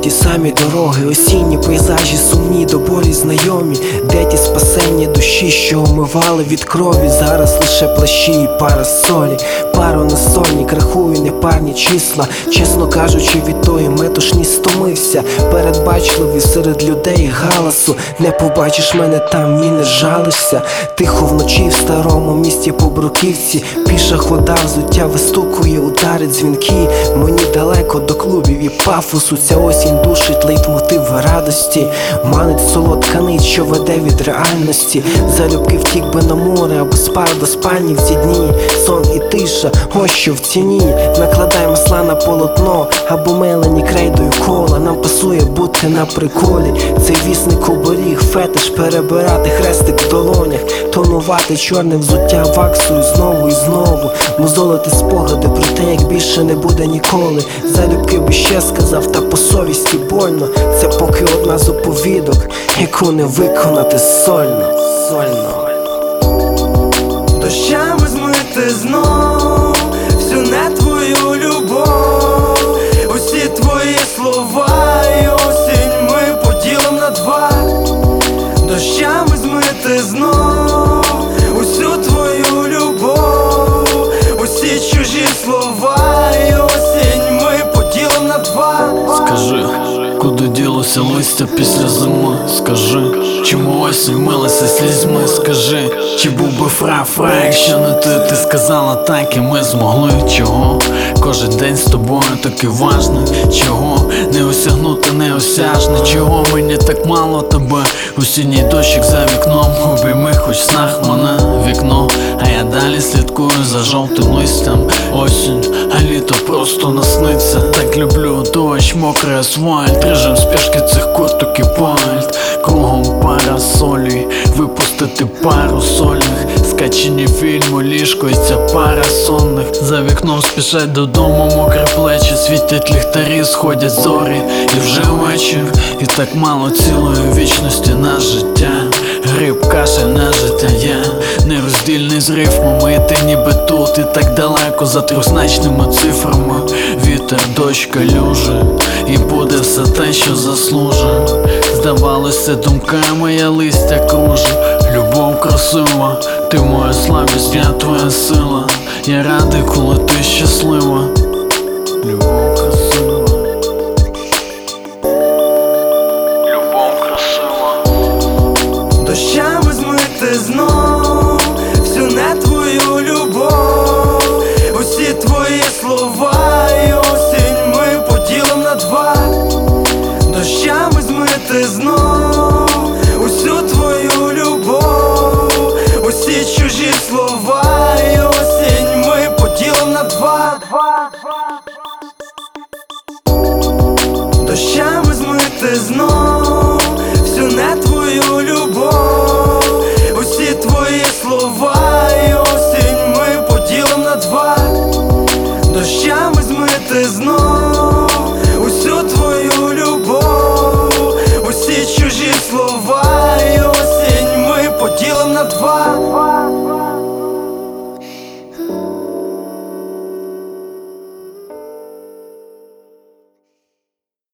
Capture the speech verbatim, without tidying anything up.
ті самі дороги, осінні пейзажі, сумні до болі знайомі. Де ті спасенні душі, що омивали від крові? Зараз лише плащі і парасолі. Пару на сольник, рахую непарні числа. Чесно кажучи, від тої метушні стомився. Передбачливий серед людей галасу. Не побачиш мене там, ні не жалишся. Тихо вночі в старому місті по бруківці. Піша хода, взуття вистукує, удари дзвінки. Мені далеко до клубів і пафосу. Ця осінь душить лейтмотив радості. Манить солодка нить, що веде від реальності. Залюбки втік би на море, або спав до спальні в ці дні. Сон і тиша, ось що в ціні. Накладай масла на полотно, або мелені крейдою кола. Нам пасує бути на приколі. Цей вісник оберіг, фетиш перебирати хрестик в долонях. Тонувати чорне взуття ваксою знову і знову. Мозолити спогади про те, як більше не буде ніколи. Залюбки би ще сказав, та по совісті больно. Це поки одна з оповідок, яку не виконати сольно. Сольно. Дощами змити знов всю не твою любов. Усі твої слова і осінь ми поділим на два. Дощами змити знов усю твою любов. Усі чужі слова і осінь ми поділим на два. Скажи, куди ділося листя після зими? Скажи, чому осінь милася слізьми? Скажи, чи був би фра-фра, якщо не ти? Ти сказала так і ми змогли. Чого? Кожен день з тобою такий важний. Чого? Не осягнути неосяжне. Чого мені так мало тебе? Осінній дощик за вікном, обійми хоч в снах мене вікно. А я далі слідкую за жовтим листям. Осінь, а літо просто насниться. Так люблю дощ, мокрий асфальт, режим спішки цих курток і пальт. Кругом парасолі, випустити пару сольних. Скачені фільму, ліжко і ця пара сонних. За вікном спішать додому мокрі плечі. Світять ліхтарі, сходять зорі. І вже вечір, і так мало цілої вічності на життя. Гриб, кашель на життя я нероздільний з рифмами. І ти ніби тут, і так далеко за трьохзначними цифрами. Вітер, дощ, калюжи, і буде все те, що заслужив. Здавалося, думками я листя кружу. Любов красива, ти моя слабість, я твоя сила. Я радий, коли ти щаслива. Любов красива. Любов красива. Дощами змити знов всю не твою любов. Усі твої слова і осінь ми поділим на два. Дощами змити знов усю твою любов. Усі чужі слова і осінь ми поділим на два. Дощами змити знов